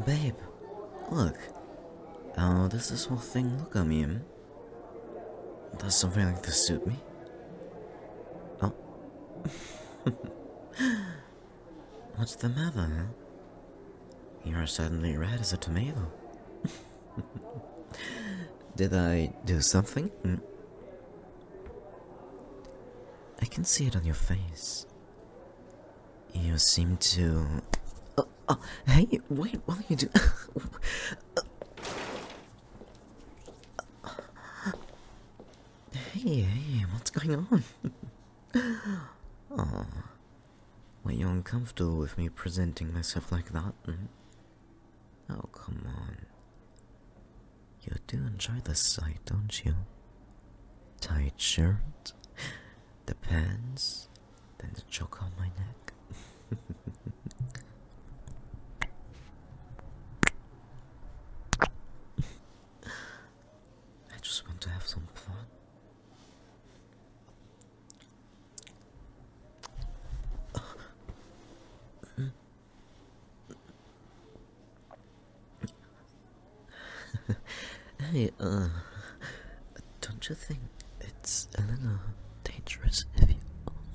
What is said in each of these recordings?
Babe, look. Does this whole thing look at me? Does something like this suit me? Oh. What's the matter, huh? You're suddenly red as a tomato. Did I do something? I can see it on your face. You seem to... hey, wait, what are you doing? Hey, what's going on? Oh, were you uncomfortable with me presenting myself like that? Oh, come on. You do enjoy the sight, don't you? Tight shirt, the pants, then the choke on my neck. I just want to have some fun. Hey, don't you think it's a little dangerous if you...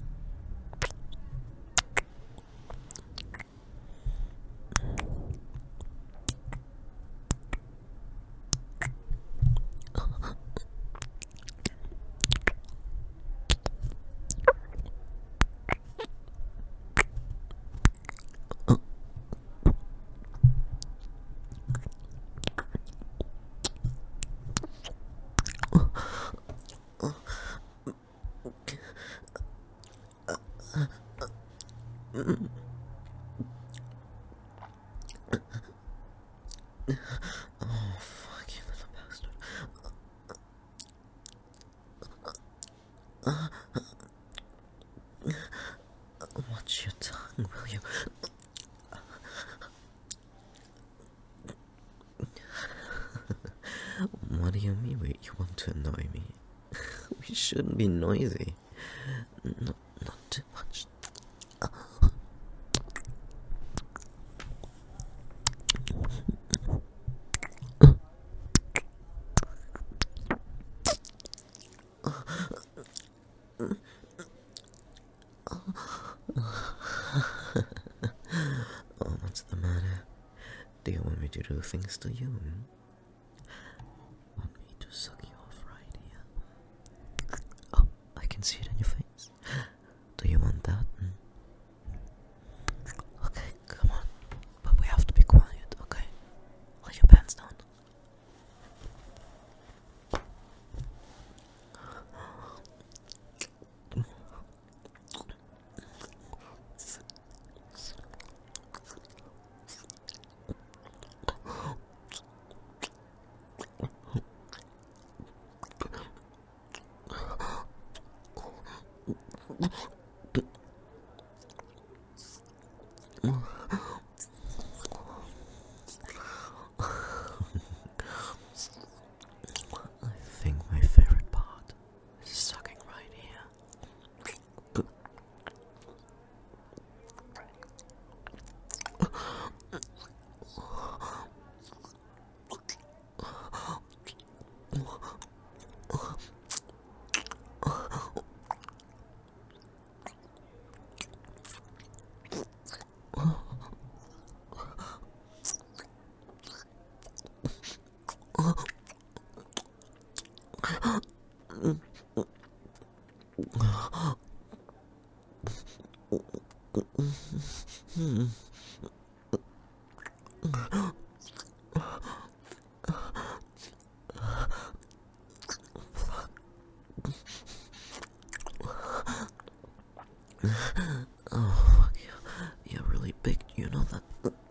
Oh, fuck you, little bastard. Watch your tongue, will you? What do you mean you want to annoy me? We shouldn't be noisy. Not too much. Oh, what's the matter? Do you want me to do things to you? Want me to suck you off right here? Oh, I can see it in your face. Do you want that? Okay, come on. But we have to be quiet, okay? Let your pants down. I think my favorite part is sucking right here. Oh, fuck you. You're really big, you know that?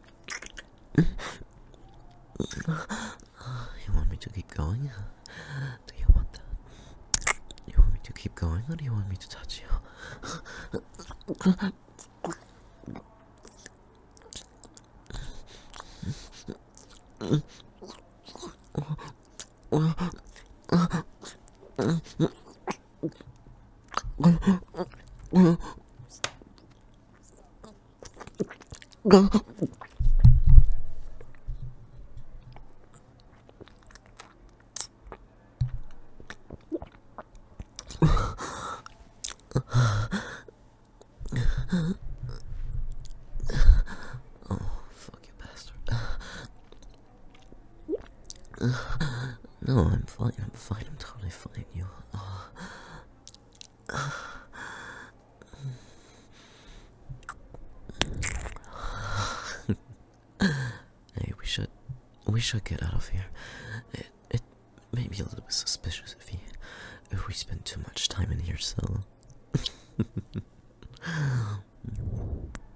You want me to keep going? Do you want that? You want me to keep going, or do you want me to touch you? No, I'm fine, I'm totally fine. Hey, we should get out of here. It may be a little bit suspicious if we spend too much time in here, so.